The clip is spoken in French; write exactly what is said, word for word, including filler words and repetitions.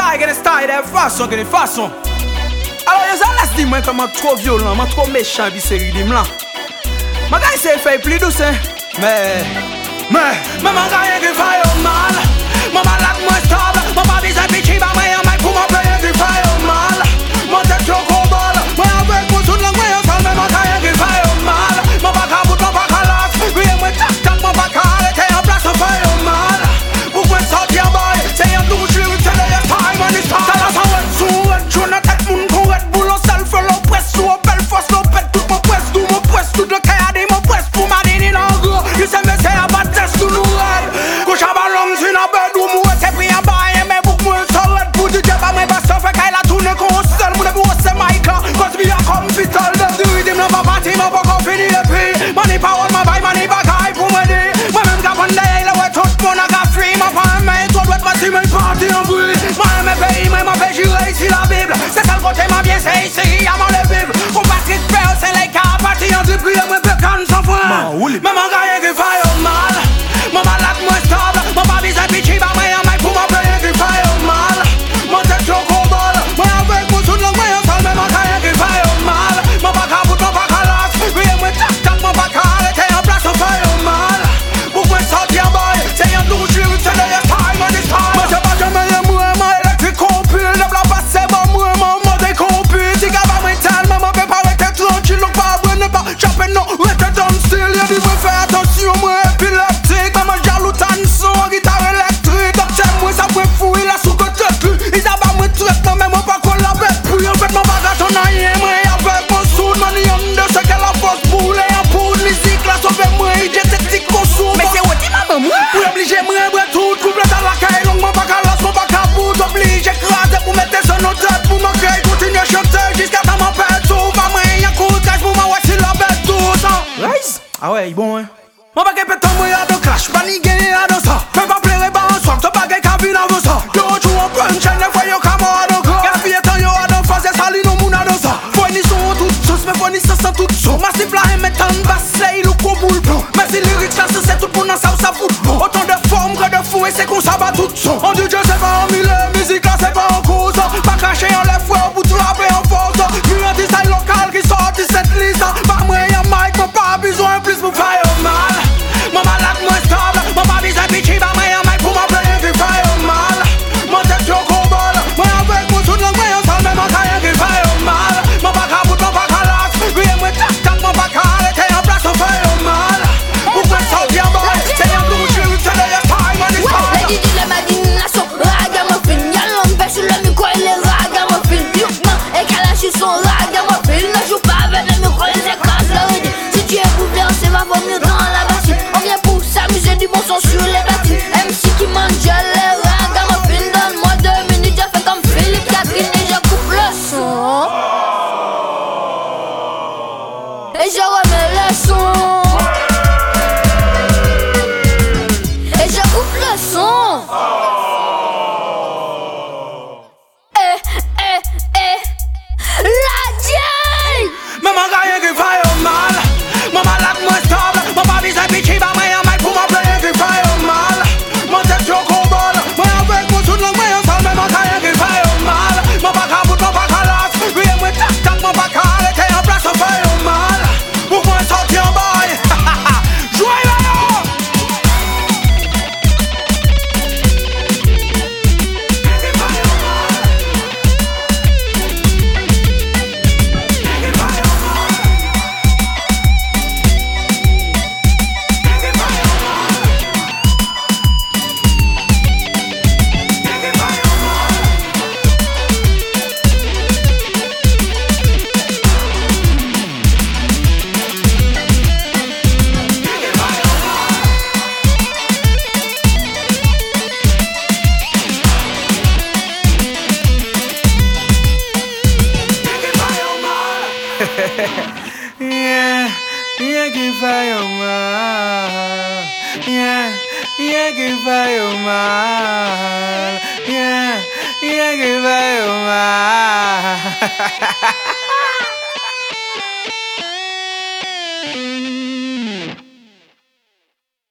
style, get style, des façons, get façons. Alors, y'a ça, laisse dire moi comment trop violent, moi trop méchant, puis c'est ridim là. Ma gars, c'est fait plus douce, hein. Mais, mais, maman, gars, qui fait au mal. Maman, lac, moi, stable. Maman, vise un bitchy, bah, moi, y'a un mec pour m'appeler, qui fait au mal. Mon tête, yo, gros bol. Moi, avec mon sous de langue, moi, y'a ça, mais mon gars, qui fait au mal. Mon bac à bout, mon bac à l'as. Oui, moi, tac, tac, mon bac à arrêter en place, on fait au mal. Pourquoi sortir, boy? C'est un douche, lui, c'est le time, on est style. Ça la s'en va, sous, et tu n'as tête, mon con, et boulot, seul, fait l'eau, presse, sous, belle force, l'eau, pète, tout mon presse, tout mon presse, tout le cas, des mon presse, pour ma dîner, en gros. Il s'est mis à battre, test, tout nous raide. Couche à ballon, c'est la bête, ou moi, c'est pris en bas, et mes boucs, moi, ça raide, pour du diable, mais pas ça, fait qu'elle a tourné, qu'on seul, mon ébout, c'est Mike, cause bien comme vital, de du rythme, non, pas parti, mon pas qu'on finit, et puis, money power, ma baille, money bagaille, pour m'aider. Moi-même, qu'à fond d'ailleurs, là, ouais, tout le monde a gaffé, ma femme, mais toi, doit passer, mais parti en bruit. Moi-même, pays, moi, m'a fait jurer ici la Bible. C'est ça le côté, ma bien, c'est ici, à mon le Bible. Pour Patrick Père, c'est les cas, parti en débris, moi, pécan, sans foi. Maman, gagne, qui fait au mal. Maman, lac, moi, stable. Maman, vise un bitchy, bah, moi, y'a un mec pour m'appeler, qui fait au mal. Mon tête, yo, gros bol. Moi, avec mon sous de langue, moi, y'a ça, mais mon gagne, qui fait au mal. Mon bac à bout, mon bac à l'as. Oui, moi, tac, tac, mon bac à arrêter en place, on fait au mal. Pourquoi sortir, boy? C'est un douche, lui, c'est le time, on est style. Moi, c'est pas jamais le moi, moi, électrique compil. Le blanc passé, bon, moi, mon mode est compil. Si gars, va m'éteindre, maman, peut pas rester tranquille. Donc, pas, ouais, ne pas choper, non, rester dans le style. Y'a du vrai, faire attention, moi, épileptique. Maman, jaloux, tanne son, guitare électrique. Donc, c'est moi, ça peut fouiller la sous-côté. Ils abattent, moi, traite, non, mais moi, pas qu'on la bête. Puis, en fait, mon bagage, on a rien, moi, avec mon sou, mon yum de ce qu'elle a force pour les en poudre. Musique, là, sauver moi, idétique, qu'on sou. Mais c'est où, dis, maman, moi? Pour obliger, moi, moi, tout, couple dans la caille, donc, mon bac à l'as, mon bac à bout, obligé, écraser pour mettre sur nos têtes, pour nos cœurs, continuer à chanter jusqu'à temps m'en pète tout. Pas moi, y'a coup de cash pour ma voici la bête tout ça. Rise? Ah ouais, bon, hein. Mon bac est pétant, moi, y'a de clash, paniqué, y'a de ça. Fais pas pleurer, pas en soir, ton bac est cabine avant ça. Yo, tu en punch, and fois, yo, comme à de quoi. Gaspiller temps, yo, à de face, et sali, non, moun à de ça. Faut ni son, tout sauce, mais faut ni ça, sans tout son. Massif là, et mettant une basse, c'est il ou qu'on boule blanc. Mais si lyrics, là, c'est tout pour nous, ça ou ça fout. Autant de formes que de fou, et c'est qu'on s'abat tout son. En D J, c'est pas en mille, musique là, c'est pas en cause. Pas caché en lèvres, ouais, au bout de la paix en force. Puis un design local qui sortit cette liste. Pas moi, y'a Mike, mais pas besoin plus pour faire au mal. Maman, lac, moi, stable. Maman, vise un bitchy, bah, moi, y'a Mike pour m'appeler, qui fait au mal. Mon tête, yo, gros bol. Moi, avec mon sous de langue, moi, y'a ça, mais mon taille, qui fait au mal. Mon bac à bout, mon bac à l'as. Oui, moi, tac, tac, mon bac à arrêter en place, on fait au mal. Pourquoi sortir, boy? C'est un douche, c'est le time, on est style. Les Didi, les Madines, la son ragamuffin. Y'a l'homme pêche sur le micro et les ragamuffins. Youkman et Kalash, ils sont ragamuffins. Ne joue pas avec le micro, ils écrasent le rythme. Si tu es bouffé, on s'en va vaut mieux dans la bassine. On vient pour s'amuser du bon son sur les batteries. M C qui mange les ragamuffins. Donne-moi deux minutes, j'ai fait comme Philippe Catherine et je coupe le son. Et je remets le son. Et je coupe le son. Eh, eh, eh. La J. Maman, gagne, qui fait au mal. Maman, lac, moi, stable. Maman, vise un bitchy, bah, moi, y'a un mec pour m'appeler, qui fait au mal. Mon tête, yo, gros bol. Moi, avec mon sous de langue, moi, y'a ça, mais mon gagne, qui fait au mal. Mon bac à bout, mon bac à l'as. Oui, moi, tac, tac, mon bac à arrêter en place, on fait au mal. Pourquoi sortir en bail? Jouez là, yo! Yeah, yeah, que vai o mal. Yeah, yeah, que vai o mal. Yeah, yeah, que vai o mal.